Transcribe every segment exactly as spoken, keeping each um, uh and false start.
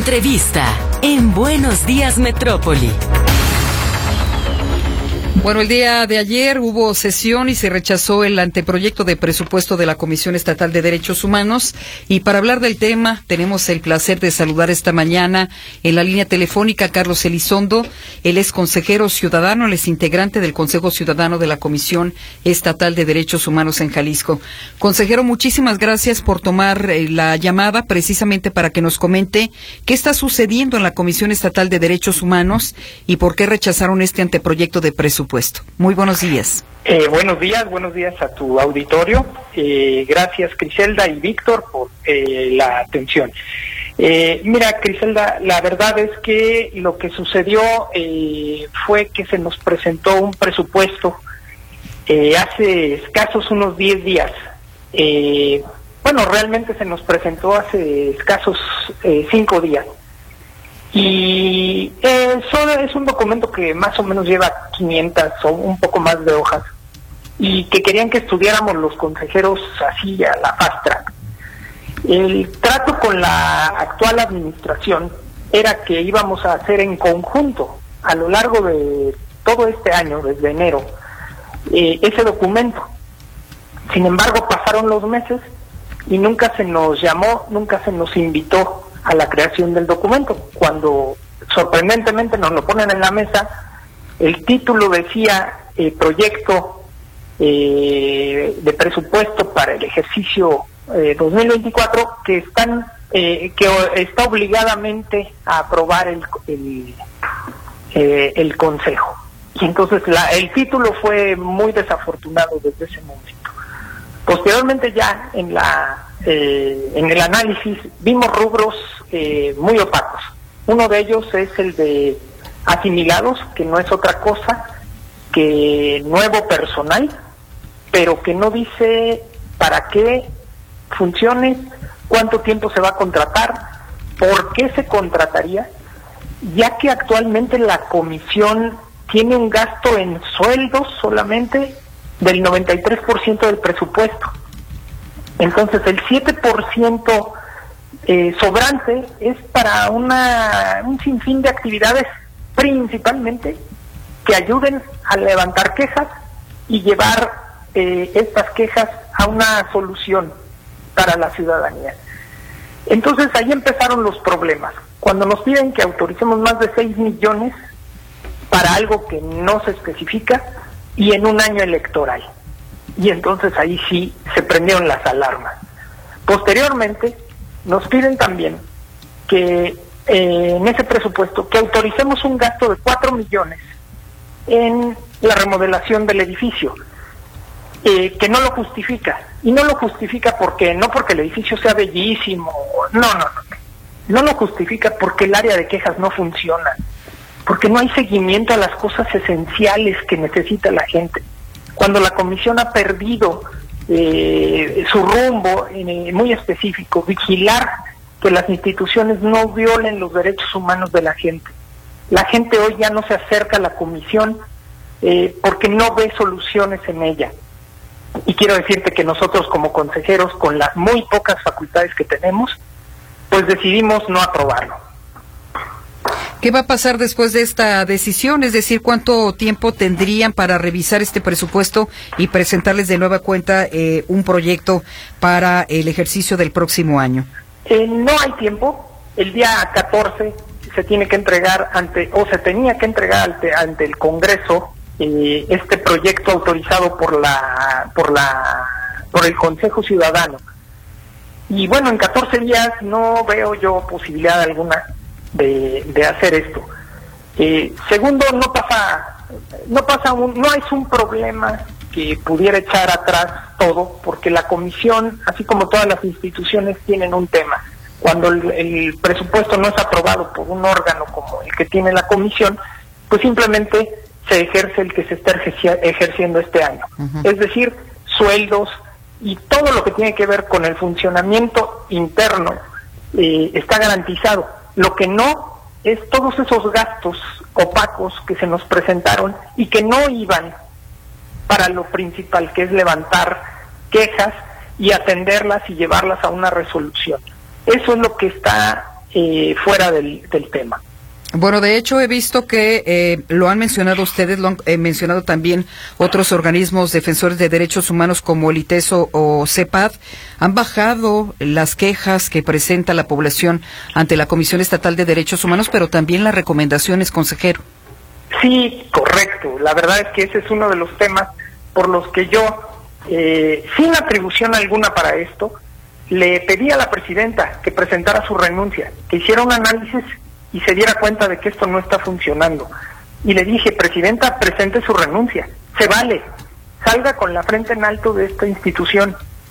Entrevista en Buenos Días Metrópoli. Bueno, el día de ayer hubo sesión y se rechazó el anteproyecto de presupuesto de la Comisión Estatal de Derechos Humanos. Y para hablar del tema, tenemos el placer de saludar esta mañana en la línea telefónica a Carlos Elizondo. Él es consejero ciudadano, él es integrante del Consejo Ciudadano de la Comisión Estatal de Derechos Humanos en Jalisco. Consejero, muchísimas gracias por tomar eh, la llamada precisamente para que nos comente qué está sucediendo en la Comisión Estatal de Derechos Humanos y por qué rechazaron este anteproyecto de presupuesto. Muy buenos días. Eh, buenos días, buenos días a tu auditorio. Eh, gracias, Criselda y Víctor, por eh, la atención. Eh, mira, Criselda, la verdad es que lo que sucedió eh, fue que se nos presentó un presupuesto eh, hace escasos unos diez días. Eh, bueno, realmente se nos presentó hace escasos eh, cinco días. Y eh, solo es un documento que más o menos lleva quinientas o un poco más de hojas y que querían que estudiáramos los consejeros así a la fast track. El trato con la actual administración era que íbamos a hacer en conjunto a lo largo de todo este año, desde enero, eh, ese documento. Sin embargo, pasaron los meses y nunca se nos llamó, nunca se nos invitó a la creación del documento. Cuando sorprendentemente nos lo ponen en la mesa, el título decía eh, proyecto eh, de presupuesto para el ejercicio eh, dos mil veinticuatro, que están eh, que está obligadamente a aprobar el el, eh, el Consejo. Y entonces la, el título fue muy desafortunado desde ese momento. Posteriormente, ya en la eh, en el análisis vimos rubros eh, muy opacos. Uno de ellos es el de asimilados, que no es otra cosa que nuevo personal, pero que no dice para qué funciones, cuánto tiempo se va a contratar, por qué se contrataría, ya que actualmente la comisión tiene un gasto en sueldos solamente del noventa y tres por ciento del presupuesto. Entonces el siete por ciento eh, sobrante es para una un sinfín de actividades, principalmente que ayuden a levantar quejas y llevar eh, estas quejas a una solución para la ciudadanía. Entonces ahí empezaron los problemas. Cuando nos piden que autoricemos más de seis millones para algo que no se especifica y en un año electoral. Y entonces ahí sí se prendieron las alarmas. Posteriormente nos piden también que eh, en ese presupuesto que autoricemos un gasto de cuatro millones en la remodelación del edificio, eh, que no lo justifica. Y no lo justifica porque no porque el edificio sea bellísimo, no, no, no. No lo justifica porque el área de quejas no funciona, porque no hay seguimiento a las cosas esenciales que necesita la gente. Cuando la comisión ha perdido eh, su rumbo eh, muy específico, vigilar que las instituciones no violen los derechos humanos de la gente. La gente hoy ya no se acerca a la comisión eh, porque no ve soluciones en ella. Y quiero decirte que nosotros como consejeros, con las muy pocas facultades que tenemos, pues decidimos no aprobarlo. ¿Qué va a pasar después de esta decisión? Es decir, ¿cuánto tiempo tendrían para revisar este presupuesto y presentarles de nueva cuenta eh, un proyecto para el ejercicio del próximo año? Eh, no hay tiempo. El día catorce se tiene que entregar ante, o se tenía que entregar ante, ante el Congreso eh, este proyecto autorizado por la, por la, por el Consejo Ciudadano. Y bueno, en catorce días no veo yo posibilidad alguna de, de hacer esto. Eh, segundo, no pasa, no pasa un, no es un problema que pudiera echar atrás todo, porque la comisión, así como todas las instituciones, tienen un tema. Cuando el, el presupuesto no es aprobado por un órgano como el que tiene la comisión, pues simplemente se ejerce el que se está ejerciendo este año. Uh-huh. Es decir, sueldos y todo lo que tiene que ver con el funcionamiento interno eh, está garantizado. Lo que no es todos esos gastos opacos que se nos presentaron y que no iban para lo principal, que es levantar quejas y atenderlas y llevarlas a una resolución. Eso es lo que está eh, fuera del, del tema. Bueno, de hecho he visto que eh, lo han mencionado ustedes, lo han eh, mencionado también otros organismos defensores de derechos humanos como el ITESO o CEPAD, han bajado las quejas que presenta la población ante la Comisión Estatal de Derechos Humanos, pero también las recomendaciones, consejero. Sí, correcto. La verdad es que ese es uno de los temas por los que yo, eh, sin atribución alguna para esto, le pedí a la presidenta que presentara su renuncia, que hiciera un análisis y se diera cuenta de que esto no está funcionando. Y le dije, presidenta, presente su renuncia, se vale, salga con la frente en alto de esta institución.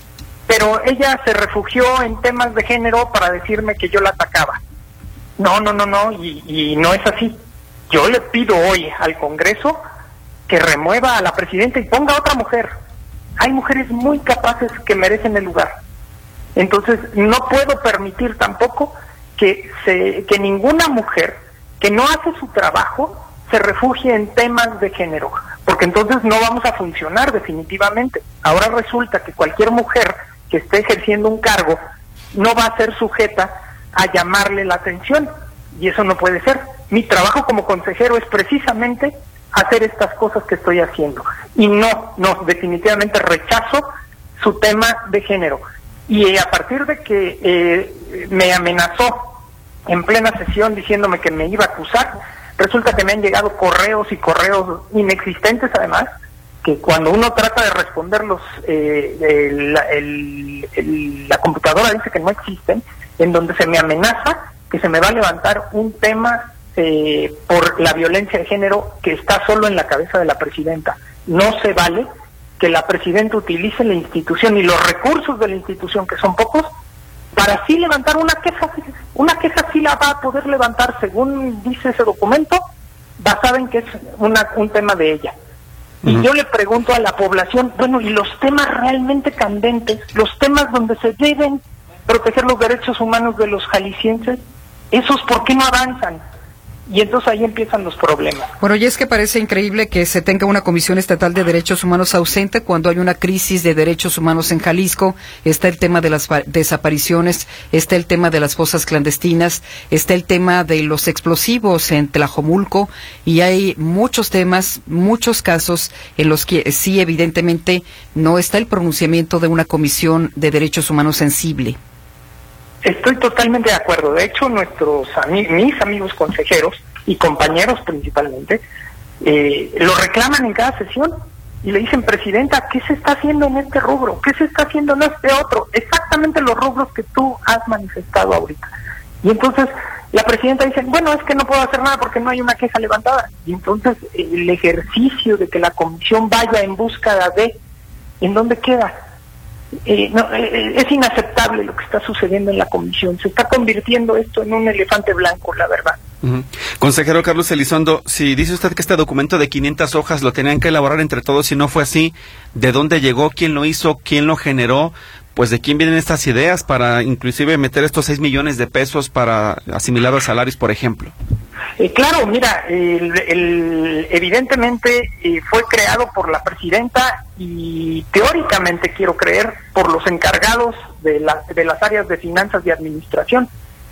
Pero ella se refugió en temas de género para decirme que yo la atacaba. No, no, no, no, y, y no es así. Yo le pido hoy al Congreso que remueva a la presidenta y ponga a otra mujer. Hay mujeres muy capaces que merecen el lugar. Entonces, no puedo permitir tampoco que se que ninguna mujer que no hace su trabajo se refugie en temas de género, porque entonces no vamos a funcionar definitivamente. Ahora resulta que cualquier mujer que esté ejerciendo un cargo no va a ser sujeta a llamarle la atención, y eso no puede ser. Mi trabajo como consejero es precisamente hacer estas cosas que estoy haciendo, y no, no, definitivamente rechazo su tema de género. Y a partir de que eh, me amenazó en plena sesión diciéndome que me iba a acusar, resulta que me han llegado correos y correos inexistentes además, que cuando uno trata de responderlos, eh, el, el, el, la computadora dice que no existen, en donde se me amenaza que se me va a levantar un tema eh, por la violencia de género que está solo en la cabeza de la presidenta. No se vale que la presidenta utilice la institución y los recursos de la institución, que son pocos, para así levantar una queja. Una queja sí la va a poder levantar, según dice ese documento, basada en que es una, un tema de ella. Y uh-huh. Yo le pregunto a la población, bueno, y los temas realmente candentes, los temas donde se deben proteger los derechos humanos de los jaliscienses, ¿esos por qué no avanzan? Y entonces ahí empiezan los problemas. Bueno, y es que parece increíble que se tenga una Comisión Estatal de Derechos Humanos ausente cuando hay una crisis de derechos humanos en Jalisco. Está el tema de las desapariciones, está el tema de las fosas clandestinas, está el tema de los explosivos en Tlajomulco, y hay muchos temas, muchos casos en los que sí, evidentemente, no está el pronunciamiento de una Comisión de Derechos Humanos sensible. Estoy totalmente de acuerdo. De hecho, nuestros ami- mis amigos consejeros y compañeros principalmente eh, lo reclaman en cada sesión y le dicen, presidenta, ¿qué se está haciendo en este rubro? ¿Qué se está haciendo en este otro? Exactamente los rubros que tú has manifestado ahorita. Y entonces la presidenta dice, bueno, es que no puedo hacer nada porque no hay una queja levantada. Y entonces el ejercicio de que la comisión vaya en búsqueda de, ¿en dónde queda? Eh, no, eh, es inaceptable lo que está sucediendo en la comisión. Se está convirtiendo esto en un elefante blanco, la verdad. Uh-huh. Consejero Carlos Elizondo, si dice usted que este documento de quinientas hojas lo tenían que elaborar entre todos, si no fue así, ¿de dónde llegó? ¿Quién lo hizo? ¿Quién lo generó? Pues ¿de quién vienen estas ideas para inclusive meter estos seis millones de pesos para asimilar los salarios, por ejemplo? Eh, claro, mira, el, el, evidentemente eh, fue creado por la presidenta y teóricamente, quiero creer, por los encargados de, la, de las áreas de finanzas y administración.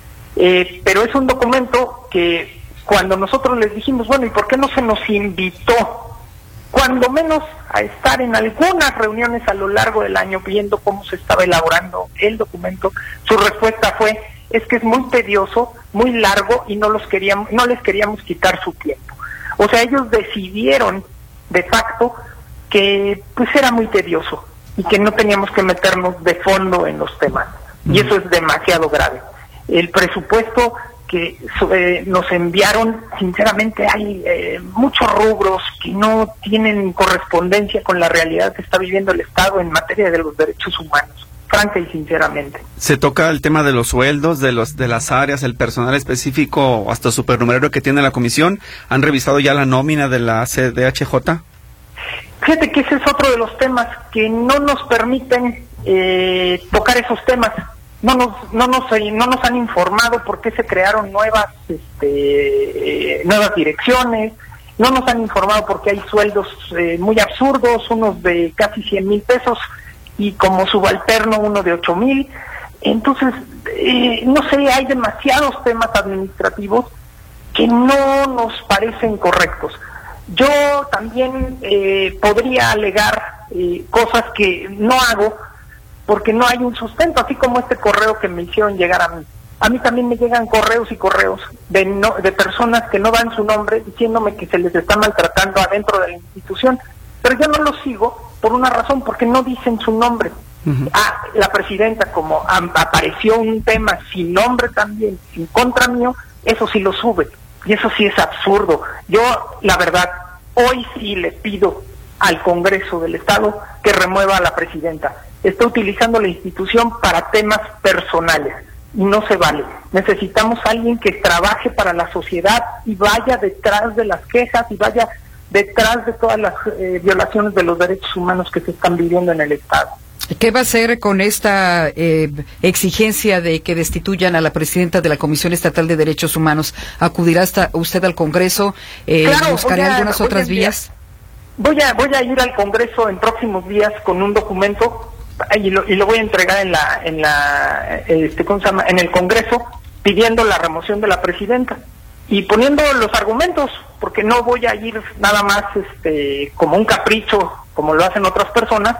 Eh, pero es un documento que cuando nosotros les dijimos, bueno, ¿y por qué no se nos invitó, cuando menos, a estar en algunas reuniones a lo largo del año viendo cómo se estaba elaborando el documento? Su respuesta fue, es que es muy tedioso, muy largo y no los queríamos, no les queríamos quitar su tiempo. O sea, ellos decidieron de facto que pues era muy tedioso y que no teníamos que meternos de fondo en los temas. Y eso es demasiado grave. El presupuesto que eh, nos enviaron, sinceramente hay eh, muchos rubros que no tienen correspondencia con la realidad que está viviendo el Estado en materia de los derechos humanos, franca y sinceramente. Se toca el tema de los sueldos, de los de las áreas, el personal específico, hasta supernumerario que tiene la comisión. ¿Han revisado ya la nómina de la C D H J? Fíjate que ese es otro de los temas que no nos permiten eh, tocar esos temas. No nos, no nos, no nos han informado por qué se crearon nuevas, este, eh, nuevas direcciones. No nos han informado por qué hay sueldos eh, muy absurdos, unos de casi cien mil pesos y como subalterno uno de ocho mil. Entonces, eh, no sé, hay demasiados temas administrativos que no nos parecen correctos. Yo también eh, podría alegar eh, cosas que no hago porque no hay un sustento, así como este correo que me hicieron llegar a mí. A mí también me llegan correos y correos de no, de personas que no dan su nombre diciéndome que se les está maltratando adentro de la institución, pero yo no los sigo por una razón, porque no dicen su nombre. Uh-huh. Ah, la presidenta, como a, apareció un tema sin nombre también, en contra mío, eso sí lo sube, y eso sí es absurdo. Yo, la verdad, hoy sí le pido al Congreso del Estado que remueva a la presidenta. Está utilizando la institución para temas personales, y no se vale. Necesitamos a alguien que trabaje para la sociedad y vaya detrás de las quejas y vaya detrás de todas las eh, violaciones de los derechos humanos que se están viviendo en el Estado. ¿Qué va a hacer con esta eh, exigencia de que destituyan a la presidenta de la Comisión Estatal de Derechos Humanos? ¿Acudirá hasta usted al Congreso? Eh, claro, ¿Buscará a, algunas otras vías? Voy a voy a ir al Congreso en próximos días con un documento y lo, y lo voy a entregar en la en la este ¿cómo se llama? En el Congreso, pidiendo la remoción de la presidenta y poniendo los argumentos, porque no voy a ir nada más este como un capricho como lo hacen otras personas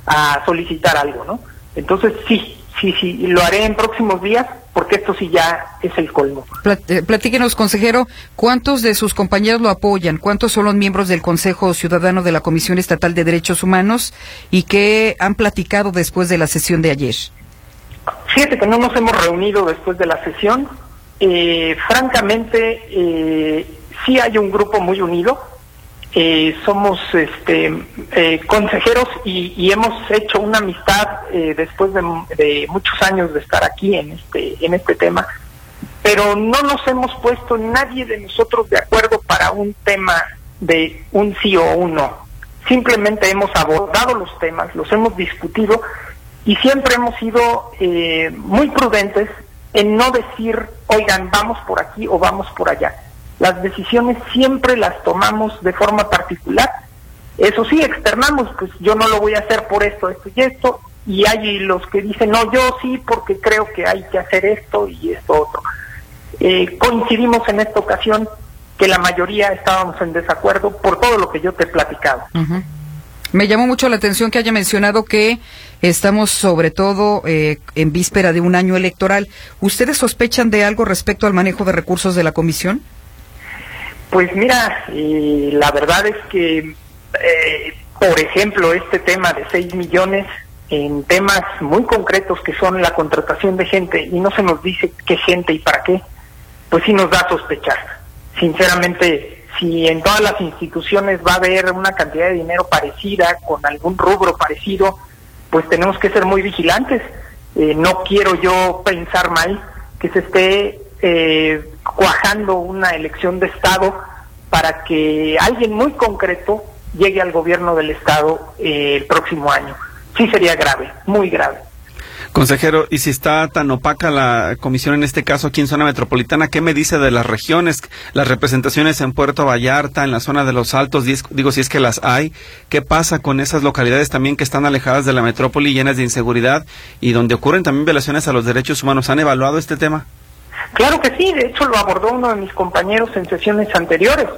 a solicitar algo, ¿no? Entonces sí, sí, sí, lo haré en próximos días, porque esto sí ya es el colmo. Platíquenos, consejero, ¿cuántos de sus compañeros lo apoyan? ¿Cuántos son los miembros del Consejo Ciudadano de la Comisión Estatal de Derechos Humanos y qué han platicado después de la sesión de ayer? Fíjate que no nos hemos reunido después de la sesión. Eh, francamente, eh, sí hay un grupo muy unido. Eh, somos este eh, consejeros y, y hemos hecho una amistad eh, después de, de muchos años de estar aquí en este en este tema, pero no nos hemos puesto nadie de nosotros de acuerdo para un tema de un sí o un no. Simplemente hemos abordado los temas, los hemos discutido y siempre hemos sido eh, muy prudentes en no decir, oigan, vamos por aquí o vamos por allá. Las decisiones siempre las tomamos de forma particular. Eso sí, externamos, pues yo no lo voy a hacer por esto, esto y esto, y hay los que dicen, no, yo sí, porque creo que hay que hacer esto y esto otro. Eh, coincidimos en esta ocasión que la mayoría estábamos en desacuerdo por todo lo que yo te he platicado. Uh-huh. Me llamó mucho la atención que haya mencionado que estamos sobre todo eh, en víspera de un año electoral. ¿Ustedes sospechan de algo respecto al manejo de recursos de la comisión? Pues mira, eh, la verdad es que, eh, por ejemplo, este tema de seis millones en temas muy concretos que son la contratación de gente y no se nos dice qué gente y para qué, pues sí nos da a sospechar. Sinceramente, si en todas las instituciones va a haber una cantidad de dinero parecida, con algún rubro parecido, pues tenemos que ser muy vigilantes. Eh, no quiero yo pensar mal que se esté eh, cuajando una elección de Estado para que alguien muy concreto llegue al gobierno del Estado eh, el próximo año. Sí sería grave, muy grave. Consejero, y si está tan opaca la comisión en este caso aquí en zona metropolitana, ¿qué me dice de las regiones, las representaciones en Puerto Vallarta, en la zona de los Altos, digo si es que las hay? ¿Qué pasa con esas localidades también que están alejadas de la metrópoli, llenas de inseguridad y donde ocurren también violaciones a los derechos humanos? ¿Han evaluado este tema? Claro que sí, de hecho lo abordó uno de mis compañeros en sesiones anteriores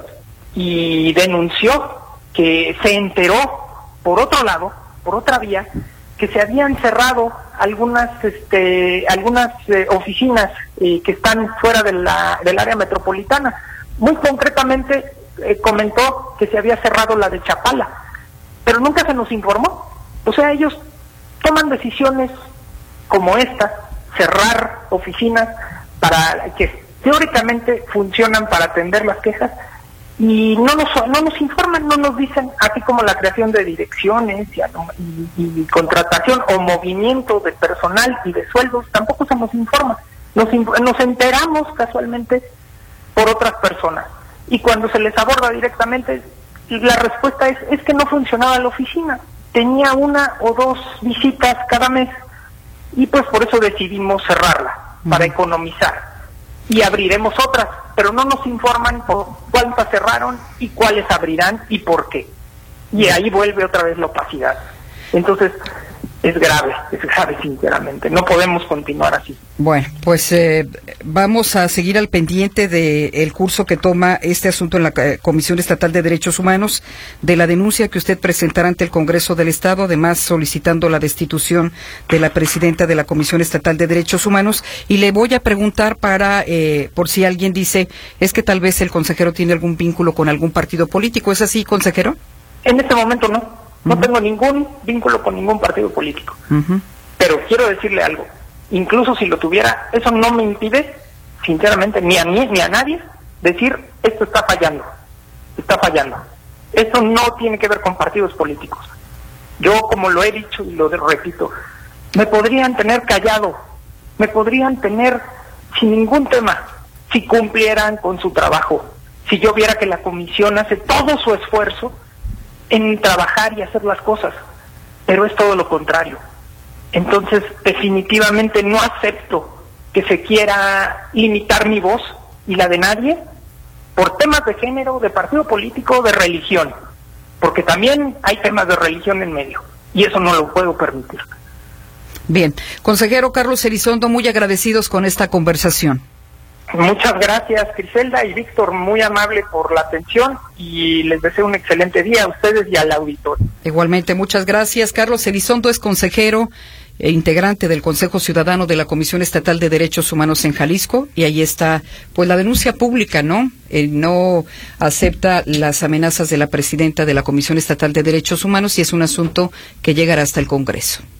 y denunció que se enteró, por otro lado, por otra vía, que se habían cerrado algunas este, algunas eh, oficinas eh, que están fuera de la, del área metropolitana. Muy concretamente eh, comentó que se había cerrado la de Chapala, pero nunca se nos informó. O sea, ellos toman decisiones como esta, cerrar oficinas para que teóricamente funcionan para atender las quejas, y no nos no nos informan, no nos dicen, así como la creación de direcciones y, y, y contratación o movimiento de personal y de sueldos, tampoco se nos informa. Nos, nos enteramos casualmente por otras personas, y cuando se les aborda directamente, la respuesta es, es que no funcionaba la oficina, tenía una o dos visitas cada mes, y pues por eso decidimos cerrarla, para uh-huh. economizar. Y abriremos otras, pero no nos informan por cuántas cerraron y cuáles abrirán y por qué. Y ahí vuelve otra vez la opacidad. Entonces, es grave, es grave sinceramente. No podemos continuar así. Bueno, pues eh, vamos a seguir al pendiente del curso que toma este asunto en la eh, Comisión Estatal de Derechos Humanos, de la denuncia que usted presentará ante el Congreso del Estado, además solicitando la destitución de la presidenta de la Comisión Estatal de Derechos Humanos. Y le voy a preguntar para, eh, por si alguien dice, es que tal vez el consejero tiene algún vínculo con algún partido político. ¿Es así, consejero? En este momento no. No uh-huh. tengo ningún vínculo con ningún partido político. Uh-huh. Pero quiero decirle algo. Incluso si lo tuviera, eso no me impide, sinceramente, ni a mí ni a nadie, decir, esto está fallando. Está fallando. Esto no tiene que ver con partidos políticos. Yo, como lo he dicho y lo repito, me podrían tener callado, me podrían tener sin ningún tema, si cumplieran con su trabajo, si yo viera que la comisión hace todo su esfuerzo en trabajar y hacer las cosas, pero es todo lo contrario. Entonces, definitivamente no acepto que se quiera limitar mi voz y la de nadie por temas de género, de partido político, de religión, porque también hay temas de religión en medio, y eso no lo puedo permitir. Bien, consejero Carlos Elizondo, muy agradecidos con esta conversación. Muchas gracias, Griselda y Víctor, muy amable por la atención y les deseo un excelente día a ustedes y al auditorio. Igualmente, muchas gracias. Carlos Elizondo es consejero e integrante del Consejo Ciudadano de la Comisión Estatal de Derechos Humanos en Jalisco, y ahí está pues la denuncia pública, ¿no? Él no acepta las amenazas de la presidenta de la Comisión Estatal de Derechos Humanos y es un asunto que llegará hasta el Congreso.